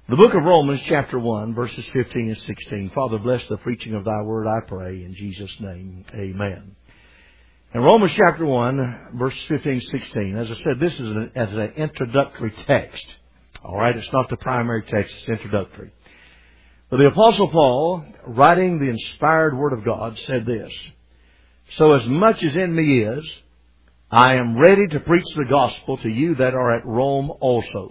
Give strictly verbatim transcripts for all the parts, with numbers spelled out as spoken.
The book of Romans, chapter one, verses fifteen and sixteen. Father, bless the preaching of Thy word, I pray, in Jesus' name. Amen. In Romans chapter one, verses fifteen and sixteen, as I said, this is an, as an introductory text. All right, it's not the primary text, it's introductory. But the Apostle Paul, writing the inspired Word of God, said this: So as much as in me is, I am ready to preach the gospel to you that are at Rome also.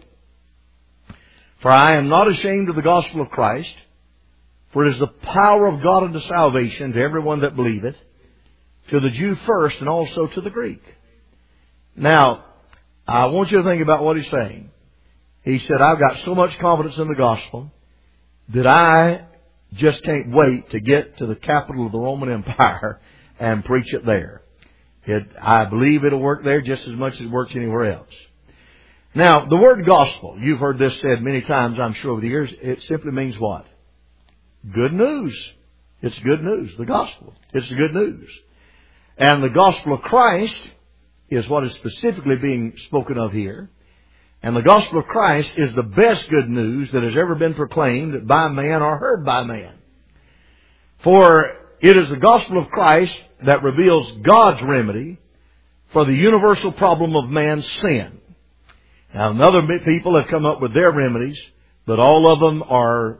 For I am not ashamed of the gospel of Christ, for it is the power of God unto salvation to everyone that believeth, to the Jew first and also to the Greek. Now, I want you to think about what he's saying. He said, I've got so much confidence in the gospel that I just can't wait to get to the capital of the Roman Empire and preach it there. It, I believe it'll work there just as much as it works anywhere else. Now, the word gospel, you've heard this said many times, I'm sure, over the years. It simply means what? Good news. It's good news. The gospel. It's the good news. And the gospel of Christ is what is specifically being spoken of here. And the gospel of Christ is the best good news that has ever been proclaimed by man or heard by man. For it is the gospel of Christ that reveals God's remedy for the universal problem of man's sin. Now, other people have come up with their remedies, but all of them are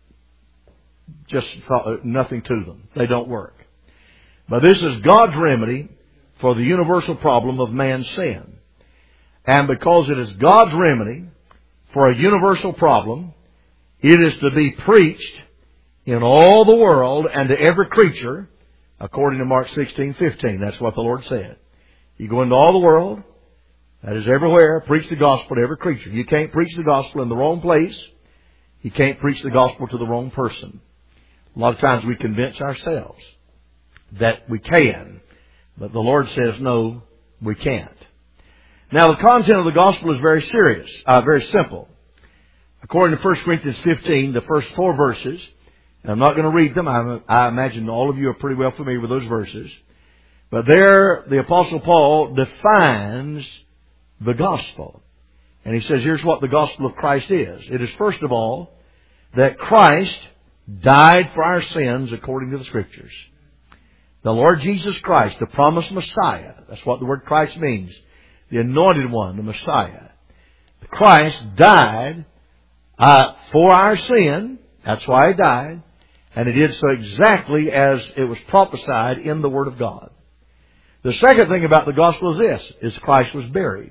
just nothing to them. They don't work. But this is God's remedy for the universal problem of man's sin. And because it is God's remedy for a universal problem, it is to be preached in all the world and to every creature, according to Mark sixteen fifteen. That's what the Lord said. You go into all the world, that is everywhere, preach the gospel to every creature. You can't preach the gospel in the wrong place. You can't preach the gospel to the wrong person. A lot of times we convince ourselves that we can, but the Lord says, no, we can't. Now, the content of the gospel is very serious, uh, very simple. According to First Corinthians fifteen, the first four verses, and I'm not going to read them. I, I imagine all of you are pretty well familiar with those verses. But there, the Apostle Paul defines the gospel. And he says, here's what the gospel of Christ is. It is, first of all, that Christ died for our sins according to the Scriptures. The Lord Jesus Christ, the promised Messiah. That's what the word Christ means. The anointed one, the Messiah. Christ died uh, for our sin. That's why He died. And He did so exactly as it was prophesied in the Word of God. The second thing about the gospel is this, is Christ was buried.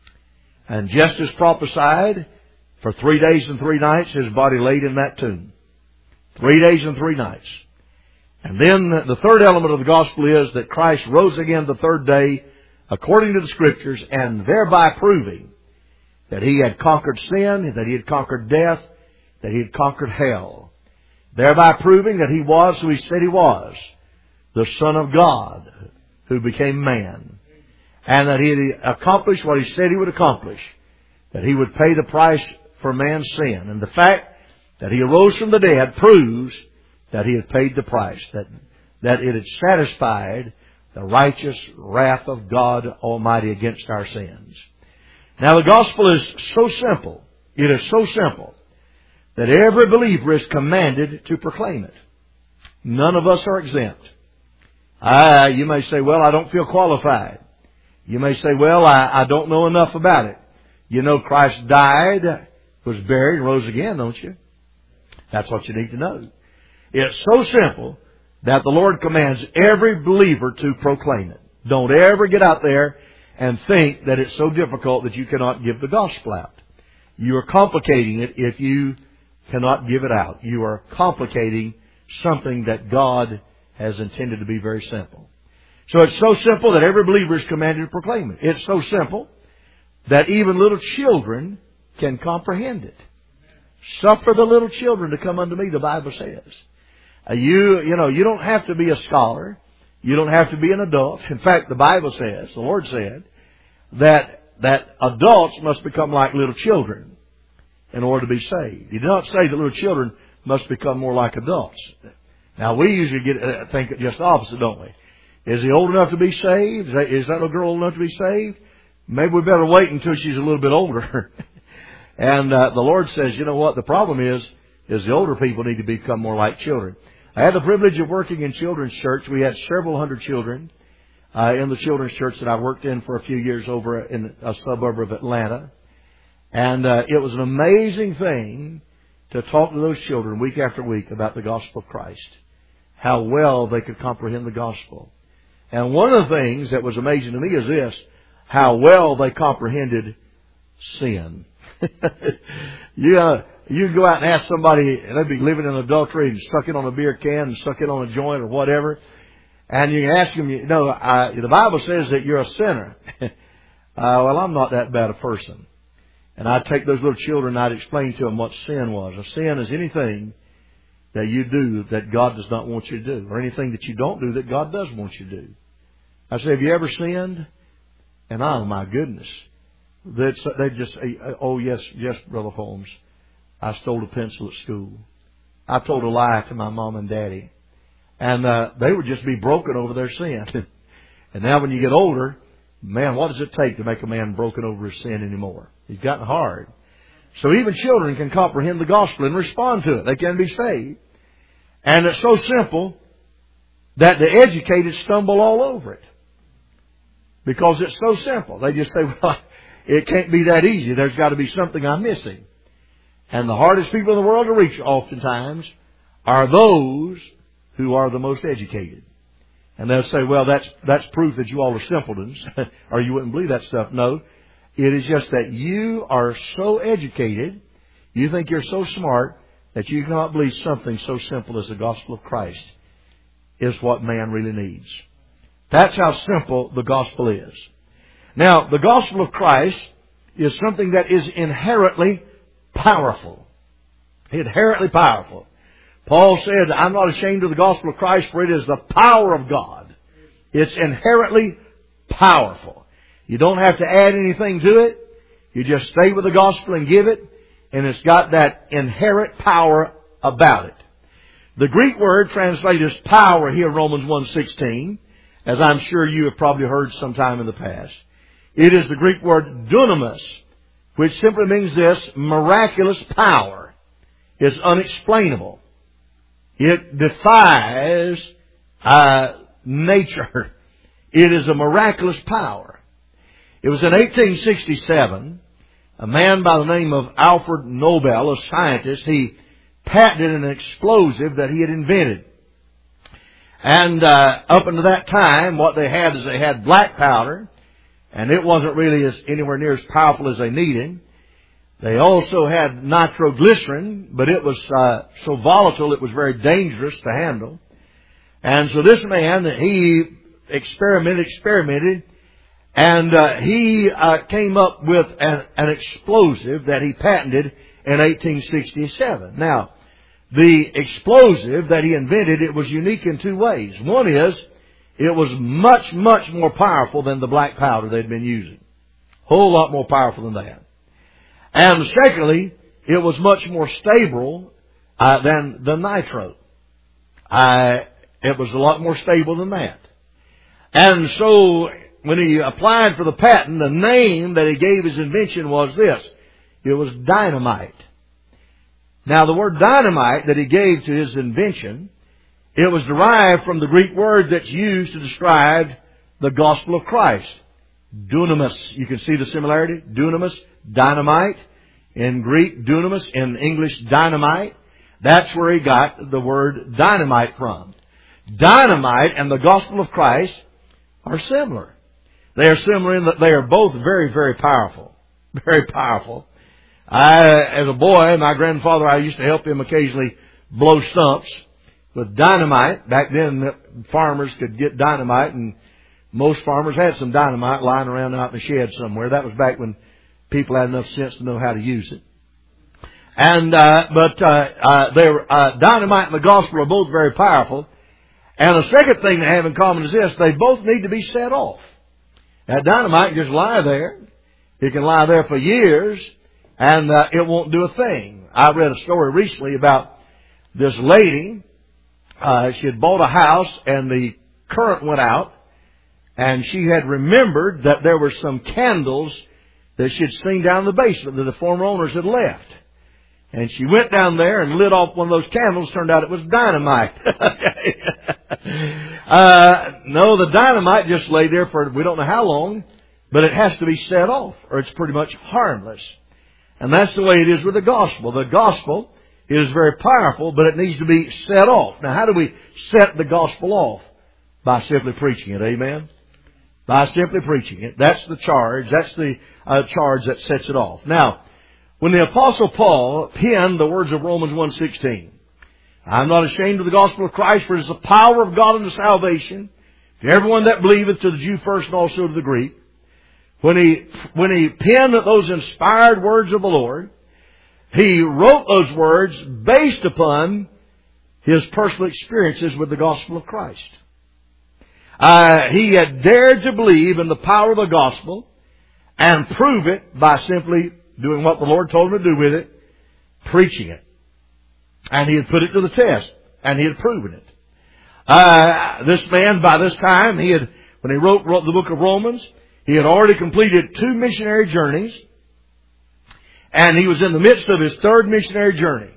And just as prophesied, for three days and three nights, His body laid in that tomb. Three days and three nights. And then the third element of the gospel is that Christ rose again the third day, according to the Scriptures, and thereby proving that He had conquered sin, that He had conquered death, that He had conquered hell. Thereby proving that He was who He said He was, the Son of God, who became man. And that He had accomplished what He said He would accomplish. That He would pay the price for man's sin. And the fact that He arose from the dead proves that He had paid the price. That, that it had satisfied the righteous wrath of God Almighty against our sins. Now, the gospel is so simple. It is so simple that every believer is commanded to proclaim it. None of us are exempt. Ah, you may say, well, I don't feel qualified. You may say, well, I, I don't know enough about it. You know Christ died, was buried, and rose again, don't you? That's what you need to know. It's so simple that the Lord commands every believer to proclaim it. Don't ever get out there and think that it's so difficult that you cannot give the gospel out. You are complicating it if you cannot give it out. You are complicating something that God has intended to be very simple. So it's so simple that every believer is commanded to proclaim it. It's so simple that even little children can comprehend it. Suffer the little children to come unto me, the Bible says. Uh, you, you know, you don't have to be a scholar. You don't have to be an adult. In fact, the Bible says, the Lord said, that, that adults must become like little children in order to be saved. He did not say that little children must become more like adults. Now, we usually get uh, think just the opposite, don't we? Is he old enough to be saved? Is that, is that little girl old enough to be saved? Maybe we better wait until she's a little bit older. And uh, the Lord says, you know what? The problem is, is the older people need to become more like children. I had the privilege of working in children's church. We had several hundred children uh, in the children's church that I worked in for a few years over in a suburb of Atlanta. And uh, it was an amazing thing to talk to those children week after week about the gospel of Christ. How well they could comprehend the gospel. And one of the things that was amazing to me is this, how well they comprehended sin. you, uh, you can go out and ask somebody, and they'd be living in adultery and sucking on a beer can and sucking on a joint or whatever. And you can ask them, you know, uh, the Bible says that you're a sinner. uh, well, I'm not that bad a person. And I'd take those little children and I'd explain to them what sin was. A sin is anything that you do that God does not want you to do, or anything that you don't do that God does want you to do. I say, have you ever sinned? And oh my goodness, they just say, oh yes, yes, Brother Holmes, I stole a pencil at school. I told a lie to my mom and daddy, and uh, they would just be broken over their sin. And now, when you get older, man, what does it take to make a man broken over his sin anymore? He's gotten hard. So even children can comprehend the gospel and respond to it. They can be saved. And it's so simple that the educated stumble all over it. Because it's so simple. They just say, well, it can't be that easy. There's got to be something I'm missing. And the hardest people in the world to reach oftentimes are those who are the most educated. And they'll say, well, that's that's proof that you all are simpletons, or you wouldn't believe that stuff. No, it is just that you are so educated, you think you're so smart, that you cannot believe something so simple as the gospel of Christ is what man really needs. That's how simple the gospel is. Now, the gospel of Christ is something that is inherently powerful. Inherently powerful. Paul said, I'm not ashamed of the gospel of Christ, for it is the power of God. It's inherently powerful. You don't have to add anything to it. You just stay with the gospel and give it, and it's got that inherent power about it. The Greek word translated as power here in Romans one sixteen, as I'm sure you have probably heard sometime in the past. It is the Greek word dunamis, which simply means this, miraculous power. It's unexplainable. It defies uh, nature. It is a miraculous power. It was in eighteen sixty-seven, a man by the name of Alfred Nobel, a scientist, he patented an explosive that he had invented. And uh, up until that time, what they had is they had black powder, and it wasn't really as anywhere near as powerful as they needed. They also had nitroglycerin, but it was uh, so volatile it was very dangerous to handle. And so this man, he experimented, experimented, and uh, he uh, came up with an, an explosive that he patented in eighteen sixty-seven. Now, the explosive that he invented, it was unique in two ways. One is, it was much, much more powerful than the black powder they'd been using. A whole lot more powerful than that. And secondly, it was much more stable uh, than the nitro. Uh, it was a lot more stable than that. And so, when he applied for the patent, the name that he gave his invention was this. It was dynamite. Now, the word dynamite that he gave to his invention, it was derived from the Greek word that's used to describe the gospel of Christ. Dunamis. You can see the similarity. Dunamis, dynamite. In Greek, dunamis. In English, dynamite. That's where he got the word dynamite from. Dynamite and the gospel of Christ are similar. They are similar in that they are both very, very powerful. Very powerful. I, as a boy, my grandfather, I used to help him occasionally blow stumps with dynamite. Back then, farmers could get dynamite, and most farmers had some dynamite lying around out in the shed somewhere. That was back when people had enough sense to know how to use it. And uh, but uh, uh, they were, uh, dynamite and the gospel are both very powerful. And the second thing they have in common is this: they both need to be set off. That dynamite can just lie there. It can lie there for years, and uh, it won't do a thing. I read a story recently about this lady. Uh, she had bought a house, and the current went out, and she had remembered that there were some candles that she had seen down in the basement that the former owners had left. And she went down there and lit off one of those candles. Turned out it was dynamite. uh, no, the dynamite just lay there for we don't know how long, but it has to be set off or it's pretty much harmless. And that's the way it is with the gospel. The gospel is very powerful, but it needs to be set off. Now, how do we set the gospel off? By simply preaching it. Amen? By simply preaching it. That's the charge. That's the uh, charge that sets it off. Now, when the Apostle Paul penned the words of Romans one sixteen, I'm not ashamed of the gospel of Christ, for it is the power of God unto salvation to everyone that believeth, to the Jew first and also to the Greek. When he, when he penned those inspired words of the Lord, he wrote those words based upon his personal experiences with the gospel of Christ. Uh, he had dared to believe in the power of the gospel and prove it by simply doing what the Lord told him to do with it, preaching it. And he had put it to the test, and he had proven it. Uh, this man, by this time, he had, when he wrote, wrote the book of Romans, he had already completed two missionary journeys, and he was in the midst of his third missionary journey.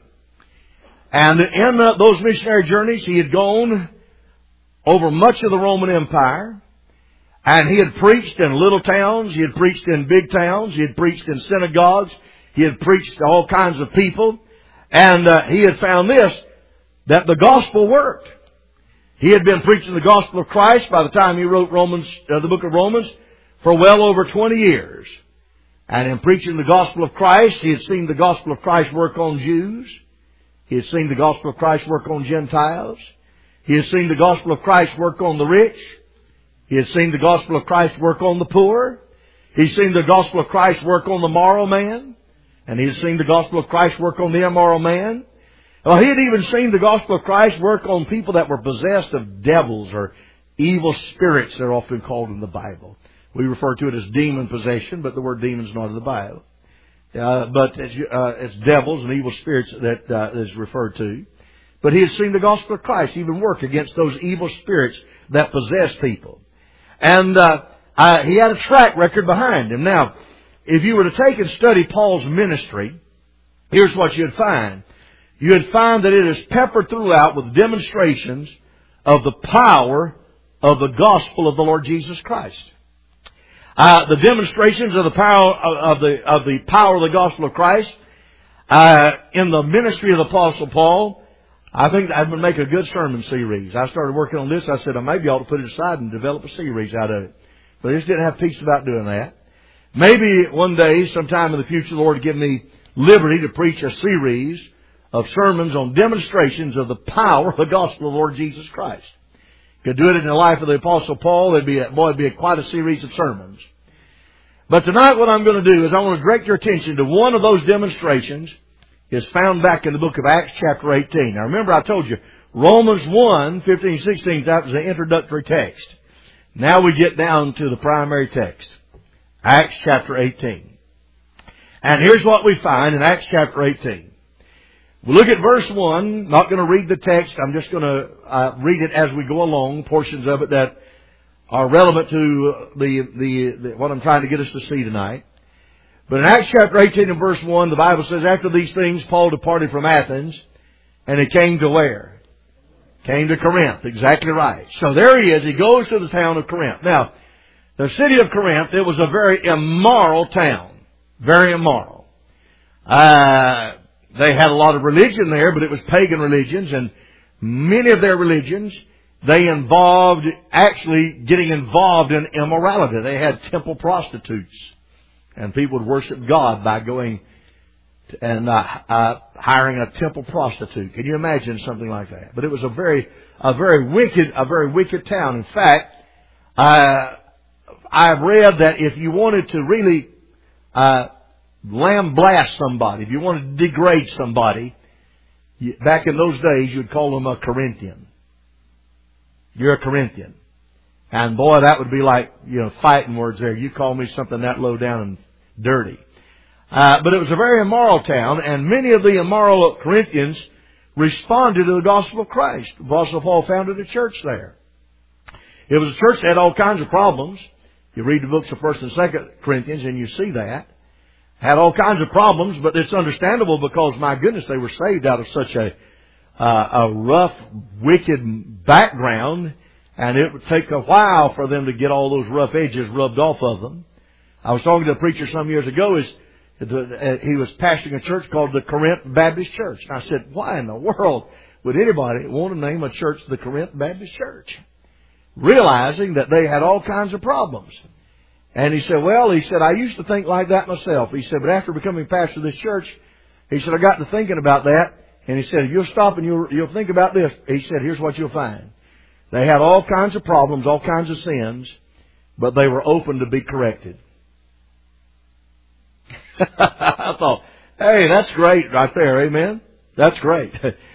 And in uh, those missionary journeys, he had gone over much of the Roman Empire. And he had preached in little towns. He had preached in big towns. He had preached in synagogues. He had preached to all kinds of people. And uh, he had found this, that the gospel worked. He had been preaching the gospel of Christ by the time he wrote Romans, uh, the book of Romans, for well over twenty years. And in preaching the gospel of Christ, he had seen the gospel of Christ work on Jews. He had seen the gospel of Christ work on Gentiles. He had seen the gospel of Christ work on the rich. He had seen the gospel of Christ work on the poor. He'd seen the gospel of Christ work on the moral man. And he had seen the gospel of Christ work on the immoral man. Well, he had even seen the gospel of Christ work on people that were possessed of devils or evil spirits, they're often called in the Bible. We refer to it as demon possession, but the word demon is not in the Bible. Uh, but it's, uh, it's devils and evil spirits that uh, is referred to. But he had seen the gospel of Christ even work against those evil spirits that possess people. And uh, uh, he had a track record behind him. Now, if you were to take and study Paul's ministry, here's what you'd find. You'd find that it is peppered throughout with demonstrations of the power of the gospel of the Lord Jesus Christ. Uh, the demonstrations of the power of the of the power of the gospel of Christ uh, in the ministry of the Apostle Paul, I think I would make a good sermon series. I started working on this. I said I maybe ought to put it aside and develop a series out of it, but I just didn't have peace about doing that. Maybe one day, sometime in the future, the Lord will give me liberty to preach a series of sermons on demonstrations of the power of the gospel of the Lord Jesus Christ. Could do it in the life of the Apostle Paul. It'd be a, boy, it'd be a, quite a series of sermons. But tonight what I'm going to do is I want to direct your attention to one of those demonstrations. Is found back in the book of Acts chapter eighteen. Now remember I told you, Romans one, fifteen, sixteen, that was the introductory text. Now we get down to the primary text. Acts chapter eighteen. And here's what we find in Acts chapter eighteen. We look at verse one. Not going to read the text. I'm just going to uh, read it as we go along. Portions of it that are relevant to the, the, the what I'm trying to get us to see tonight. But in Acts chapter eighteen and verse one, the Bible says, after these things, Paul departed from Athens, and he came to where? Came to Corinth. Exactly right. So there he is. He goes to the town of Corinth. Now, the city of Corinth, it was a very immoral town. Very immoral. Uh, they had a lot of religion there, but it was pagan religions, and many of their religions, they involved actually getting involved in immorality. They had temple prostitutes. And people would worship God by going and uh, uh, hiring a temple prostitute. Can you imagine something like that? But it was a very, a very wicked, a very wicked town. In fact, uh, I've read that if you wanted to really uh, lambaste somebody, if you wanted to degrade somebody, you, back in those days you'd call them a Corinthian. You're a Corinthian. And boy, that would be like, you know, fighting words there. You call me something that low down and dirty. Uh, but it was a very immoral town, and many of the immoral Corinthians responded to the gospel of Christ. The Apostle Paul founded a church there. It was a church that had all kinds of problems. You read the books of First and Second Corinthians and you see that. Had all kinds of problems, but it's understandable because, my goodness, they were saved out of such a, uh, a rough, wicked background, and it would take a while for them to get all those rough edges rubbed off of them. I was talking to a preacher some years ago. Is he was pastoring a church called the Corinth Baptist Church. And I said, why in the world would anybody want to name a church the Corinth Baptist Church? Realizing that they had all kinds of problems. And he said, well, he said, I used to think like that myself. He said, but after becoming pastor of this church, he said, I got to thinking about that. And he said, if you'll stop and you'll, you'll think about this, he said, here's what you'll find. They had all kinds of problems, all kinds of sins, but they were open to be corrected. I thought, hey, that's great right there, amen? That's great.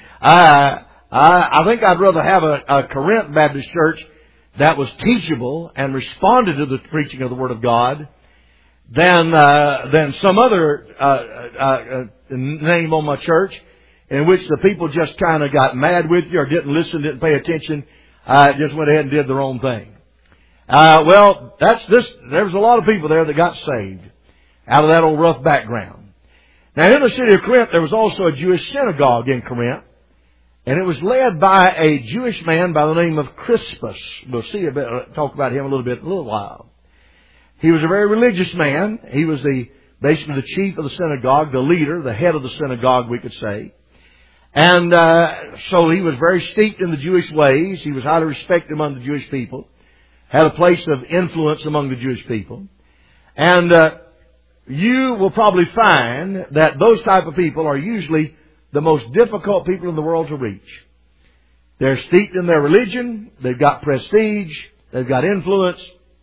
I, I, I think I'd rather have a, a Corinth Baptist church that was teachable and responded to the preaching of the Word of God than, uh, than some other, uh, uh, uh, name on my church in which the people just kind of got mad with you or didn't listen, didn't pay attention, uh, just went ahead and did their own thing. Uh, well, that's this, there was a lot of people there that got saved out of that old rough background. Now, in the city of Corinth, there was also a Jewish synagogue in Corinth. And it was led by a Jewish man by the name of Crispus. We'll see a bit, talk about him a little bit in a little while. He was a very religious man. He was the basically the chief of the synagogue, the leader, the head of the synagogue, we could say. And uh, so he was very steeped in the Jewish ways. He was highly respected among the Jewish people. Had a place of influence among the Jewish people. And uh, you will probably find that those type of people are usually the most difficult people in the world to reach. They're steeped in their religion. They've got prestige. They've got influence.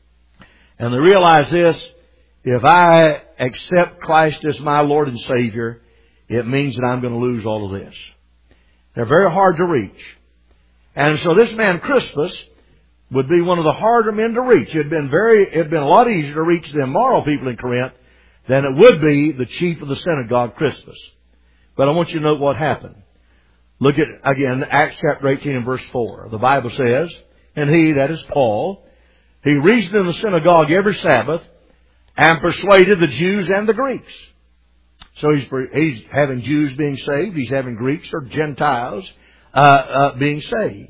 And they realize this: if I accept Christ as my Lord and Savior, it means that I'm going to lose all of this. They're very hard to reach. And so this man Crispus would be one of the harder men to reach. It had been very, it had been a lot easier to reach the immoral people in Corinth than it would be the chief of the synagogue, Crispus. But I want you to note what happened. Look at, again, Acts chapter eighteen and verse four. The Bible says, and he, that is Paul, he reasoned in the synagogue every Sabbath and persuaded the Jews and the Greeks. So he's, he's having Jews being saved. He's having Greeks or Gentiles uh, uh, being saved.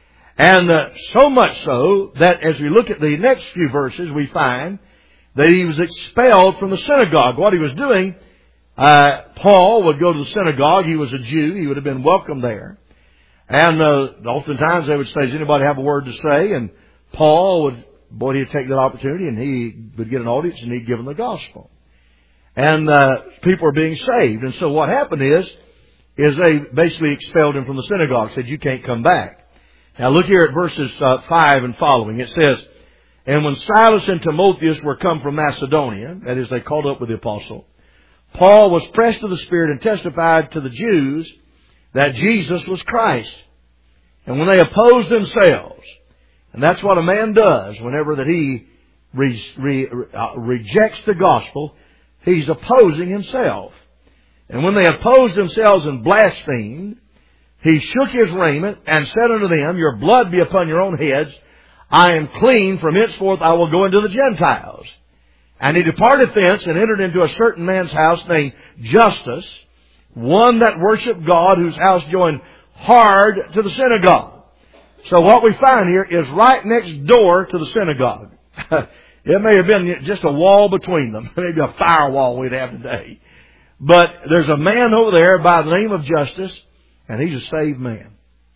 And uh, so much so that as we look at the next few verses, we find that he was expelled from the synagogue. What he was doing, Uh, Paul would go to the synagogue. He was a Jew. He would have been welcome there. And uh, oftentimes they would say, does anybody have a word to say? And Paul would, boy, he'd take that opportunity and he would get an audience and he'd give them the gospel. And uh, people were being saved. And so what happened is, is they basically expelled him from the synagogue, said, you can't come back. Now look here at verses uh, five and following. It says, and when Silas and Timotheus were come from Macedonia, that is, they called up with the apostle, Paul was pressed to the Spirit and testified to the Jews that Jesus was Christ. And when they opposed themselves, and that's what a man does whenever that he re, re, uh, rejects the gospel, he's opposing himself. And when they opposed themselves and blasphemed, he shook his raiment and said unto them, your blood be upon your own heads. I am clean. From henceforth I will go into the Gentiles. And he departed thence and entered into a certain man's house named Justus, one that worshipped God, whose house joined hard to the synagogue. So what we find here is right next door to the synagogue. It may have been just a wall between them, maybe a firewall we'd have today. But there's a man over there by the name of Justus, and he's a saved man.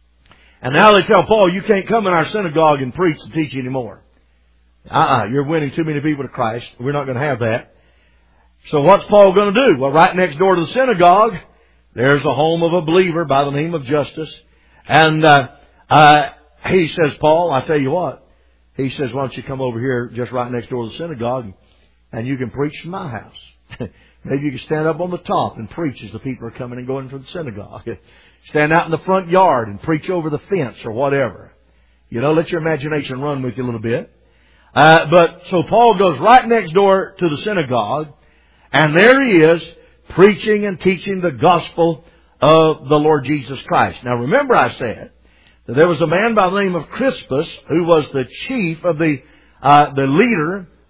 And now they tell Paul, you can't come in our synagogue and preach and teach anymore. Uh-uh, you're winning too many people to Christ. We're not going to have that. So what's Paul going to do? Well, right next door to the synagogue, there's the home of a believer by the name of Justus. And uh, uh, he says, Paul, I tell you what. He says, why don't you come over here just right next door to the synagogue and you can preach from my house. Maybe you can stand up on the top and preach as the people are coming and going from the synagogue. Stand out in the front yard and preach over the fence or whatever. You know, let your imagination run with you a little bit. Uh, but so Paul goes right next door to the synagogue, and there he is preaching and teaching the gospel of the Lord Jesus Christ. Now remember I said that there was a man by the name of Crispus who was the chief of the uh, the leader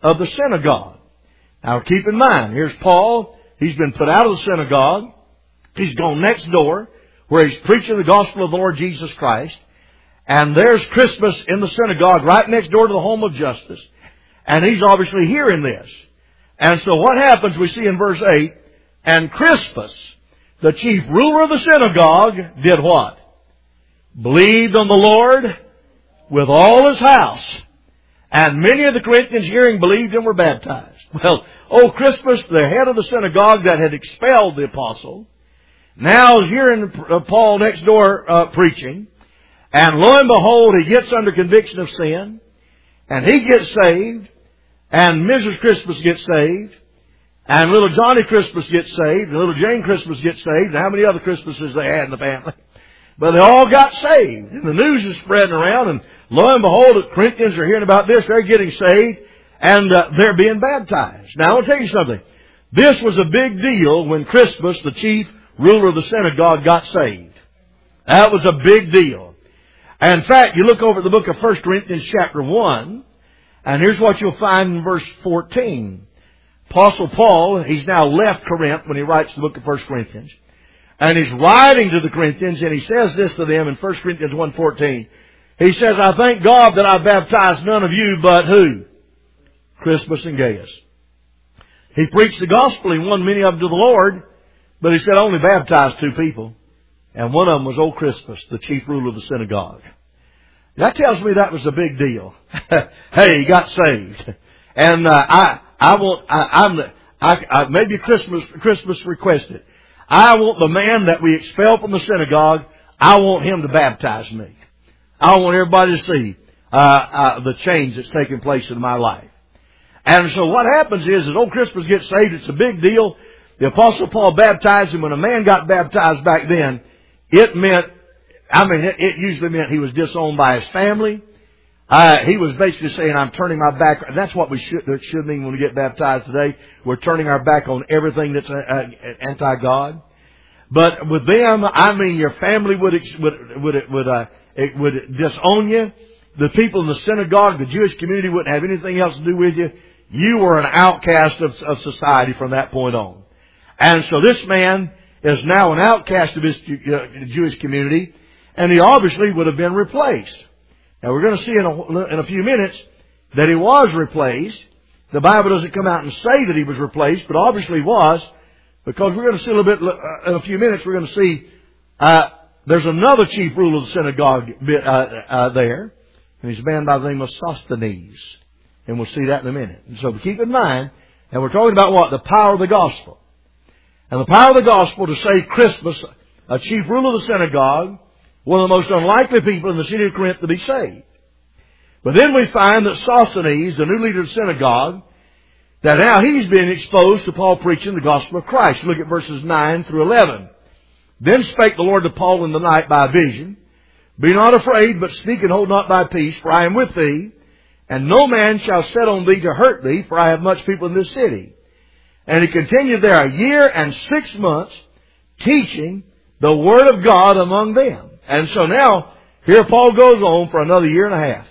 of the synagogue. Now keep in mind, here's Paul. He's been put out of the synagogue. He's gone next door where he's preaching the gospel of the Lord Jesus Christ. And there's Crispus in the synagogue right next door to the home of justice. And he's obviously hearing this. And so what happens, we see in verse eight, and Crispus, the chief ruler of the synagogue, did what? Believed on the Lord with all his house. And many of the Corinthians hearing believed and were baptized. Well, oh, Crispus, the head of the synagogue that had expelled the apostle, now is hearing Paul next door uh, preaching. And lo and behold, he gets under conviction of sin. And he gets saved. And Missus Crispus gets saved. And little Johnny Crispus gets saved. And little Jane Crispus gets saved. And how many other Crispuses they had in the family? But they all got saved. And the news is spreading around. And lo and behold, the Corinthians are hearing about this. They're getting saved. And uh, they're being baptized. Now, I want to tell you something. This was a big deal when Crispus, the chief ruler of the synagogue, got saved. That was a big deal. And in fact, you look over at the book of First Corinthians chapter one, and here's what you'll find in verse fourteen. Apostle Paul, he's now left Corinth when he writes the book of First Corinthians. And he's writing to the Corinthians, and he says this to them in First Corinthians one fourteen. He says, I thank God that I baptized none of you but who? Crispus and Gaius. He preached the gospel. He won many of them to the Lord. But he said, I only baptized two people. And one of them was old Crispus, the chief ruler of the synagogue. That tells me that was a big deal. Hey, he got saved. And uh, I, I want, I, I'm the, I, I, maybe Christmas, Christmas requested. I want the man that we expelled from the synagogue, I want him to baptize me. I want everybody to see uh, uh, the change that's taking place in my life. And so what happens is, as old Crispus gets saved, it's a big deal. The Apostle Paul baptized him. When a man got baptized back then, it meant, I mean, it, it usually meant he was disowned by his family. Uh, he was basically saying, I'm turning my back. And that's what we should, it should mean when we get baptized today. We're turning our back on everything that's uh, anti-God. But with them, I mean, your family would, would, would, would, uh, it would disown you. The people in the synagogue, the Jewish community wouldn't have anything else to do with you. You were an outcast of, of society from that point on. And so this man is now an outcast of his Jewish community, and he obviously would have been replaced. Now we're going to see in a, in a few minutes that he was replaced. The Bible doesn't come out and say that he was replaced, but obviously was, because we're going to see a little bit, in a few minutes we're going to see, uh, there's another chief ruler of the synagogue uh, uh, there, and he's a man by the name of Sosthenes. And we'll see that in a minute. And so keep in mind, and we're talking about what? The power of the gospel. And the power of the gospel to save Crispus, a chief ruler of the synagogue, one of the most unlikely people in the city of Corinth to be saved. But then we find that Sosthenes, the new leader of the synagogue, that now he's being exposed to Paul preaching the gospel of Christ. Look at verses nine through eleven. Then spake the Lord to Paul in the night by a vision, Be not afraid, but speak and hold not thy peace, for I am with thee, and no man shall set on thee to hurt thee, for I have much people in this city. And he continued there a year and six months, teaching the word of God among them. And so now, here Paul goes on for another year and a half.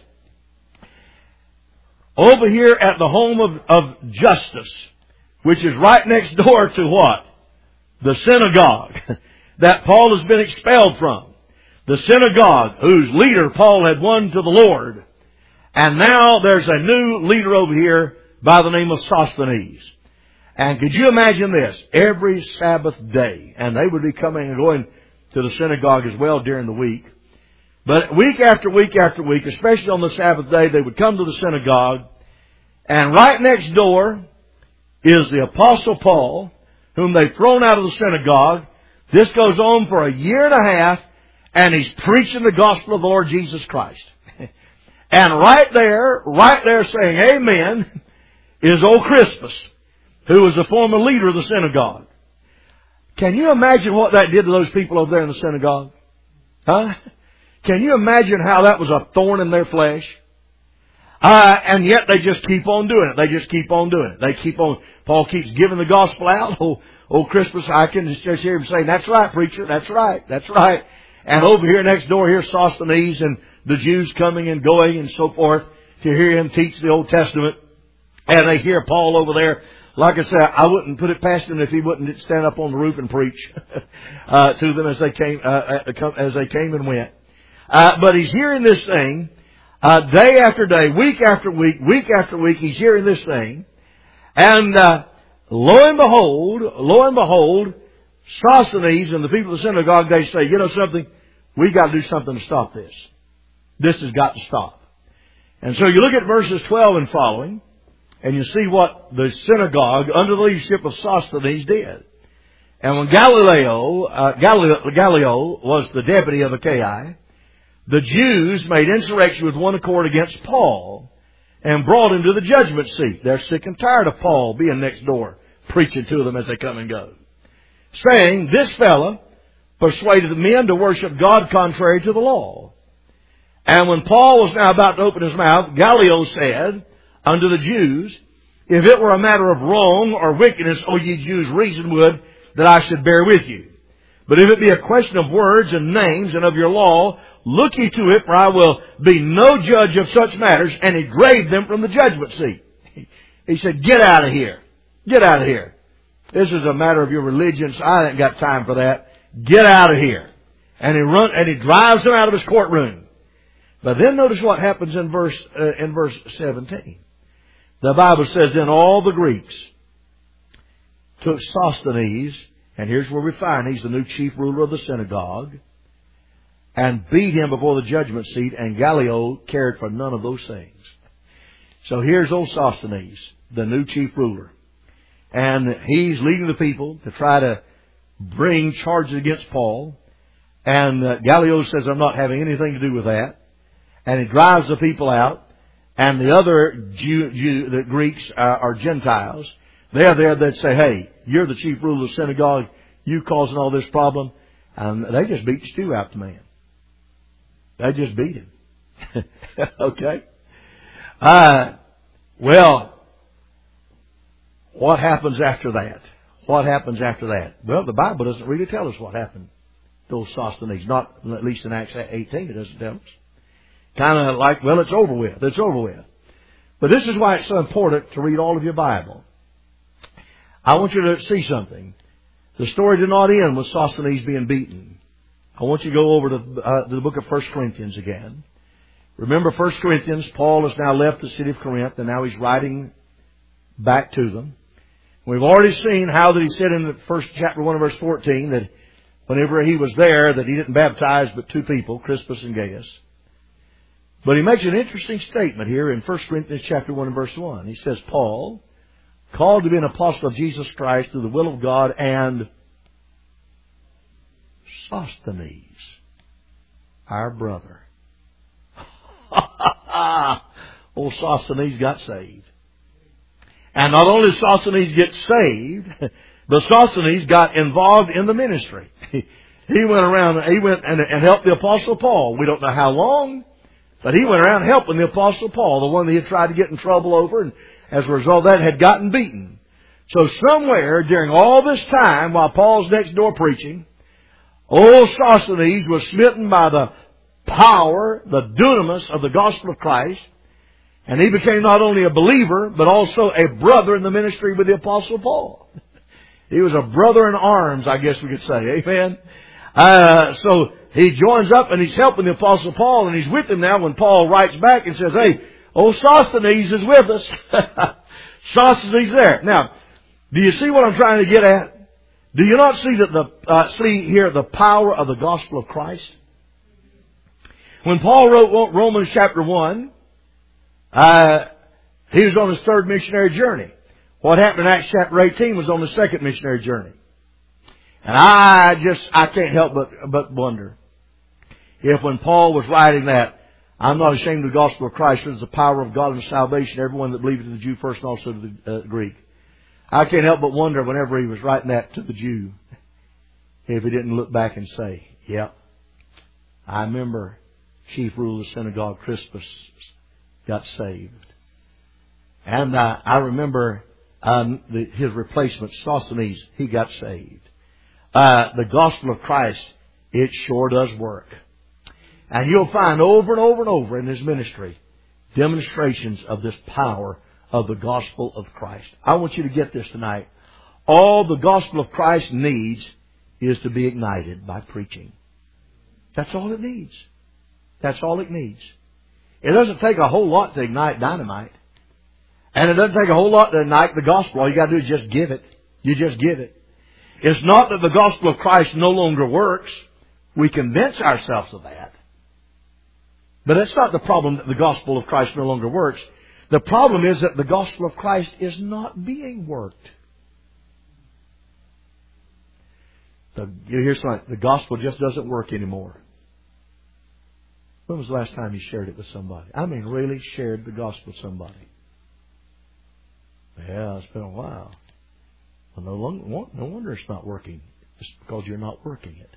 Over here at the home of, of Justice, which is right next door to what? The synagogue that Paul has been expelled from. The synagogue whose leader Paul had won to the Lord. And now there's a new leader over here by the name of Sosthenes. And could you imagine this? Every Sabbath day. And they would be coming and going to the synagogue as well during the week. But week after week after week, especially on the Sabbath day, they would come to the synagogue. And right next door is the Apostle Paul, whom they've thrown out of the synagogue. This goes on for a year and a half. And he's preaching the gospel of the Lord Jesus Christ. And right there, right there saying amen, is old Crispus, who was the former leader of the synagogue. Can you imagine what that did to those people over there in the synagogue? Huh? Can you imagine how that was a thorn in their flesh? Uh, and yet they just keep on doing it. They just keep on doing it. They keep on, Paul keeps giving the gospel out. Oh, old Crispus, I can just hear him saying, that's right, preacher, that's right, that's right. And over here next door, here's Sosthenes and the Jews coming and going and so forth to hear him teach the Old Testament. And they hear Paul over there. Like I said, I wouldn't put it past him if he wouldn't stand up on the roof and preach uh, to them as they came, uh, as they came and went. Uh, but he's hearing this thing uh, day after day, week after week, week after week. He's hearing this thing, and uh, lo and behold, lo and behold, Sosthenes and the people of the synagogue, they say, you know something, we got to do something to stop this. This has got to stop. And so you look at verses twelve and following, and you see what the synagogue, under the leadership of Sosthenes, did. And when Galileo, uh, Galileo, Galileo was the deputy of Achaia, the Jews made insurrection with one accord against Paul and brought him to the judgment seat. They're sick and tired of Paul being next door, preaching to them as they come and go, saying, this fellow persuaded the men to worship God contrary to the law. And when Paul was now about to open his mouth, Galileo said unto the Jews, if it were a matter of wrong or wickedness, O ye Jews, reason would that I should bear with you. But if it be a question of words and names and of your law, look ye to it, for I will be no judge of such matters. And he drave them from the judgment seat. He said, get out of here. Get out of here. This is a matter of your religion, so I ain't got time for that. Get out of here. And he run, and he drives them out of his courtroom. But then notice what happens in verse, uh, in verse seventeen. The Bible says, then all the Greeks took Sosthenes, and here's where we find he's the new chief ruler of the synagogue, and beat him before the judgment seat, and Galileo cared for none of those things. So here's old Sosthenes, the new chief ruler. And he's leading the people to try to bring charges against Paul. And uh, Galileo says, I'm not having anything to do with that. And he drives the people out. And the other Jew, Jew the Greeks are, are Gentiles. They're there that say, hey, you're the chief ruler of the synagogue. You causing all this problem. And they just beat the stew out the man. They just beat him. Okay? Uh, well, what happens after that? What happens after that? Well, the Bible doesn't really tell us what happened to those Sosthenes. Not, at least in Acts eighteen, it doesn't tell us. Kind of like, well, it's over with. It's over with. But this is why it's so important to read all of your Bible. I want you to see something. The story did not end with Sosthenes being beaten. I want you to go over to, uh, to the book of First Corinthians again. Remember First Corinthians, Paul has now left the city of Corinth, and now he's writing back to them. We've already seen how that he said in the first chapter one of verse fourteen that whenever he was there that he didn't baptize but two people, Crispus and Gaius. But he makes an interesting statement here in First Corinthians chapter one and verse one. He says, Paul, called to be an apostle of Jesus Christ through the will of God, and Sosthenes, our brother. Old Sosthenes got saved. And not only did Sosthenes get saved, but Sosthenes got involved in the ministry. He went around, he went and, and helped the apostle Paul. We don't know how long, but he went around helping the apostle Paul, the one that he had tried to get in trouble over, and as a result of that had gotten beaten. So somewhere during all this time, while Paul's next door preaching, old Sosthenes was smitten by the power, the dunamis of the gospel of Christ. And he became not only a believer, but also a brother in the ministry with the apostle Paul. He was a brother in arms, I guess we could say. Amen. Uh, so he joins up and he's helping the apostle Paul, and he's with him now when Paul writes back and says, hey, old Sosthenes is with us. Sosthenes there. Now, do you see what I'm trying to get at? Do you not see that the, uh, see here the power of the gospel of Christ? When Paul wrote Romans chapter one, uh, he was on his third missionary journey. What happened in Acts chapter eighteen was on the second missionary journey. And I just, I can't help but, but wonder if when Paul was writing that, I'm not ashamed of the gospel of Christ, for it is the power of God and salvation, everyone that believes to the Jew first and also to the uh, Greek. I can't help but wonder whenever he was writing that to the Jew, if he didn't look back and say, yep, I remember chief ruler of the synagogue, Crispus, got saved. And uh, I remember um, the, his replacement, Sosthenes, he got saved. Uh, the gospel of Christ, it sure does work. And you'll find over and over and over in his ministry demonstrations of this power of the gospel of Christ. I want you to get this tonight. All the gospel of Christ needs is to be ignited by preaching. That's all it needs. That's all it needs. It doesn't take a whole lot to ignite dynamite. And it doesn't take a whole lot to ignite the gospel. All you got to do is just give it. You just give it. It's not that the gospel of Christ no longer works. We convince ourselves of that. But that's not the problem that the gospel of Christ no longer works. The problem is that the gospel of Christ is not being worked. The, you hear something, the gospel just doesn't work anymore. When was the last time you shared it with somebody? I mean, really shared the gospel with somebody? Yeah, it's been a while. Well, no, longer, no wonder it's not working. It's because you're not working it.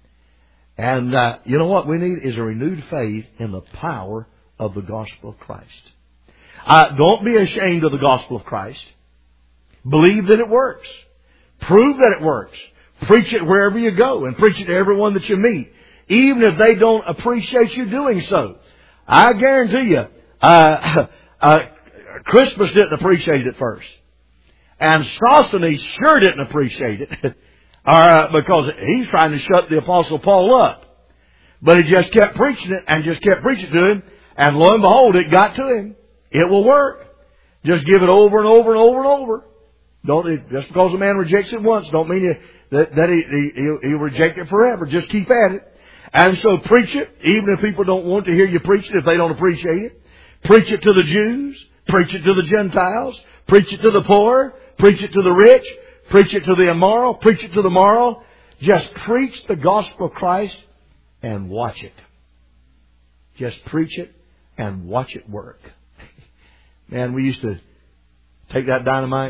And uh, you know what we need is a renewed faith in the power of the gospel of Christ. Uh, don't be ashamed of the gospel of Christ. Believe that it works. Prove that it works. Preach it wherever you go and preach it to everyone that you meet, even if they don't appreciate you doing so. I guarantee you, uh, uh, Crispus didn't appreciate it at first. And Sosthenes sure didn't appreciate it. uh, because he's trying to shut the Apostle Paul up. But he just kept preaching it and just kept preaching to him. And lo and behold, it got to him. It will work. Just give it over and over and over and over. Don't, just because a man rejects it once, don't mean you, that, that he, he, he'll, he'll reject it forever. Just keep at it. And so preach it, even if people don't want to hear you preach it, if they don't appreciate it. Preach it to the Jews. Preach it to the Gentiles. Preach it to the poor. Preach it to the rich. Preach it to the immoral. Preach it to the moral. Just preach the gospel of Christ and watch it. Just preach it and watch it work. Man, we used to take that dynamite,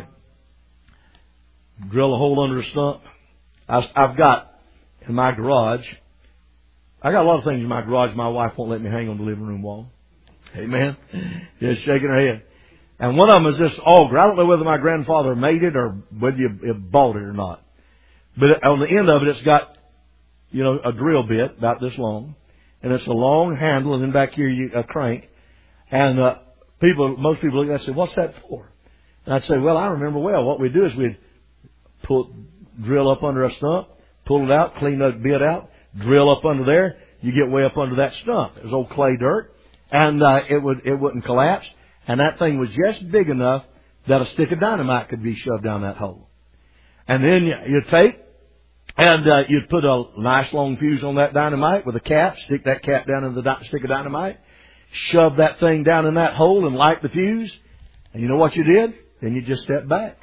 drill a hole under a stump. I've got in my garage, I got a lot of things in my garage my wife won't let me hang on the living room wall. Amen. Just shaking her head. And one of them is this auger. I don't know whether my grandfather made it or whether you bought it or not. But on the end of it, it's got, you know, a drill bit about this long. And it's a long handle, and then back here you, a crank. And uh, people, most people look at it and say, what's that for? And I'd say, well, I remember well. What we do is we'd pull, drill up under a stump, pull it out, clean that bit out, drill up under there. You get way up under that stump. It was old clay dirt. And uh, it would it wouldn't collapse. And that thing was just big enough that a stick of dynamite could be shoved down that hole. And then you, you'd take and uh, you'd put a nice long fuse on that dynamite with a cap, stick that cap down in the di- stick of dynamite, shove that thing down in that hole and light the fuse. And you know what you did? Then you just stepped back.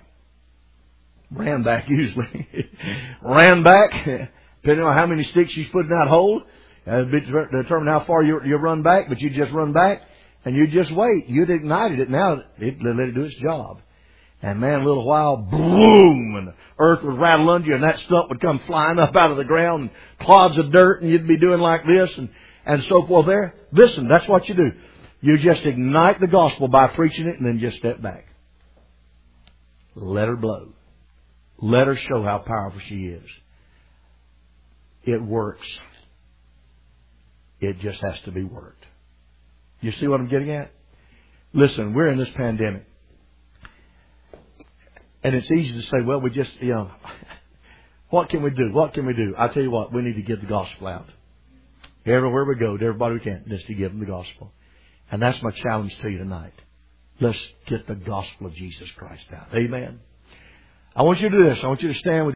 Ran back usually. Ran back. Depending on how many sticks you put in that hole, uh, determine how far you, you run back, but you just run back. And you just wait. You'd ignited it. Now it let it do its job. And man, a little while, boom, and the earth would rattle under you, and that stump would come flying up out of the ground, and clods of dirt, and you'd be doing like this, and, and so forth there. Listen, that's what you do. You just ignite the gospel by preaching it, and then just step back. Let her blow. Let her show how powerful she is. It works. It just has to be worked. You see what I'm getting at? Listen, we're in this pandemic. And it's easy to say, well, we just, you know, what can we do? What can we do? I tell you what, we need to get the gospel out. Everywhere we go, to everybody we can, just to give them the gospel. And that's my challenge to you tonight. Let's get the gospel of Jesus Christ out. Amen. I want you to do this. I want you to stand with